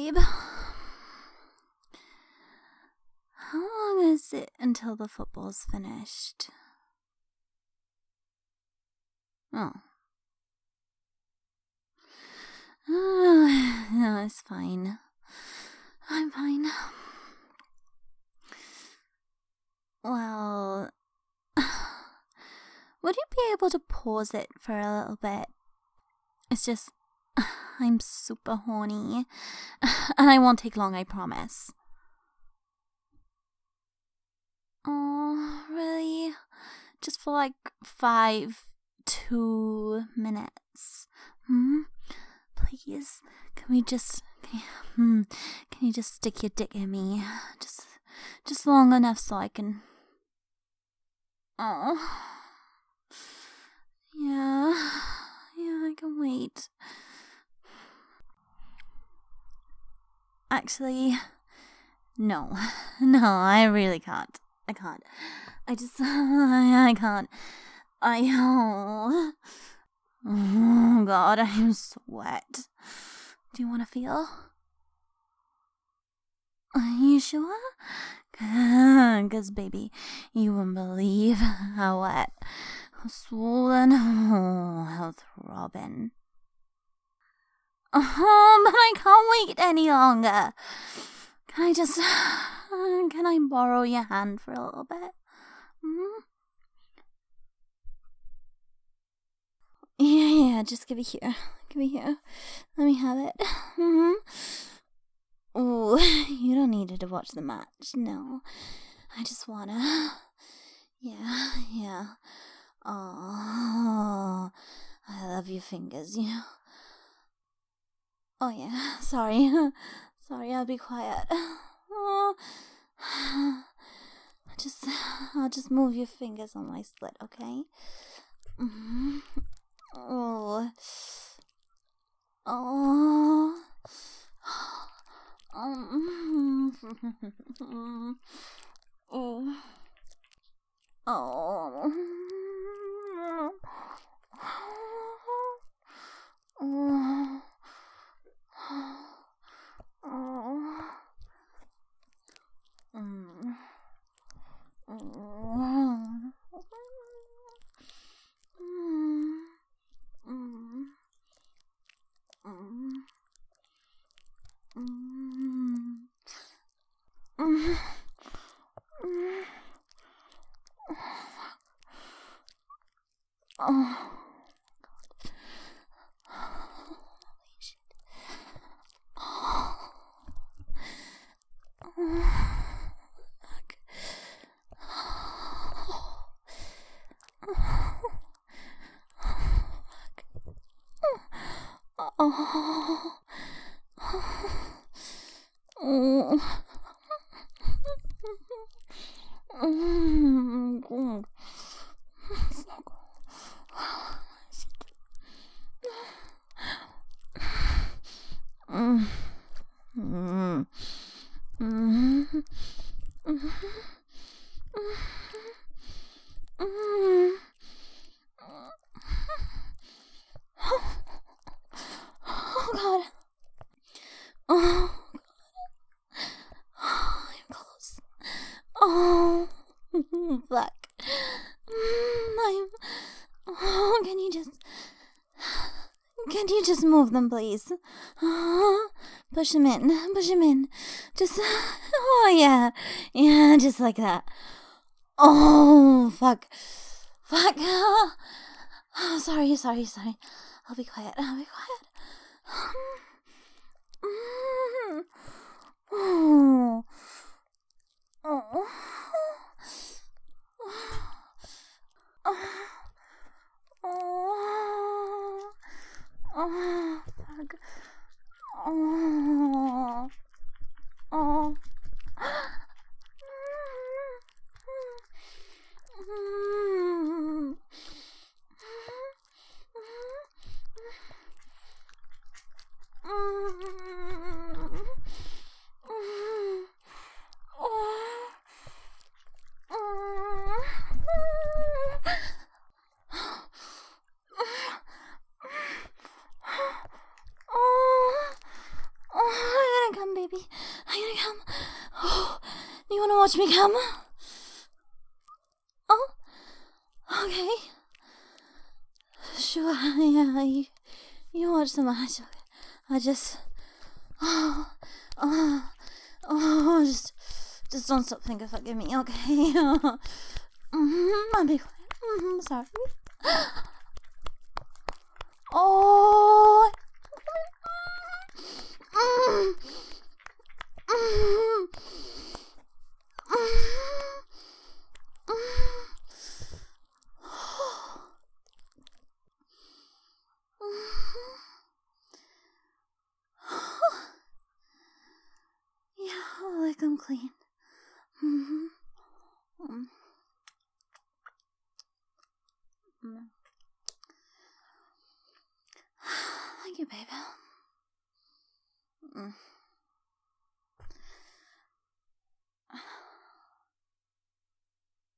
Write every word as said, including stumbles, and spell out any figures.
babe. How long is it until the football's finished? Oh. Oh, no, it's fine. I'm fine. Well, would you be able to pause it for a little bit? It's just, I'm super horny, and I won't take long, I promise. Oh, really? Just for like five, two minutes? Hmm? Please, can we just, can you, hmm, can you just stick your dick in me? Just, just long enough so I can, oh, yeah, yeah, I can wait. Actually, no, no, I really can't. I can't. I just, I, I can't. I, oh, oh God, I'm sweat. Do you want to feel? Are you sure? Because, baby, you wouldn't believe how wet, how swollen, oh, how throbbing. Oh, but I can't wait any longer. Can I just, can I borrow your hand for a little bit? Hmm? Yeah, yeah, just give it here. Give it here. Let me have it. Mm-hmm. Oh, you don't need it to watch the match. No. I just wanna. Yeah, yeah. Oh, I love your fingers, you know. Oh, yeah. Sorry. Sorry, I'll be quiet. Oh. Just, I'll just move your fingers on my slit, okay? Mm-hmm. Oh. Oh. Um. Oh. Oh. Oh. Oh. Mm. Mm. Mm. Mm. Mm. Mm. Oh. Holy shit. Oh. Fuck. Oh. Oh. Mm. Mm. Mm. Mm. Mm. Mm. Oh God. Oh God. Oh, I'm close. Oh, fuck. Mm, I'm. Oh, can you just. Can you just move them, please? Oh, push them in. Push them in. Just. Oh, yeah. Yeah, just like that. Oh, fuck. Fuck. Oh, sorry, sorry, sorry. I'll be quiet. I'll be quiet. Mm. Oh. Oh. Oh. Oh. Oh. Fuck. Oh. Oh. watch me come. Oh, okay. Sure, yeah, you, you watch so much. I just, oh, oh, oh, just, just don't stop thinking of fucking me, okay? mm-hmm, I'll be quiet. Mm-hmm, sorry. Oh, mm, mm, mm, yeah, I'll lick them clean. Mm-hmm. Mm. Mm. Thank you, baby. Mm.